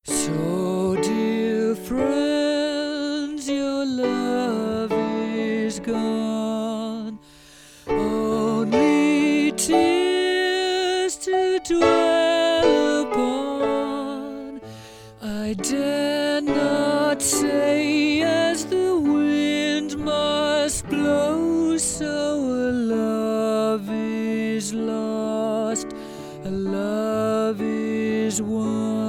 So, dear friends, your love is gone. Only tears to dwell upon. I dare not say as the wind must blow, so a love is lost, a love is won.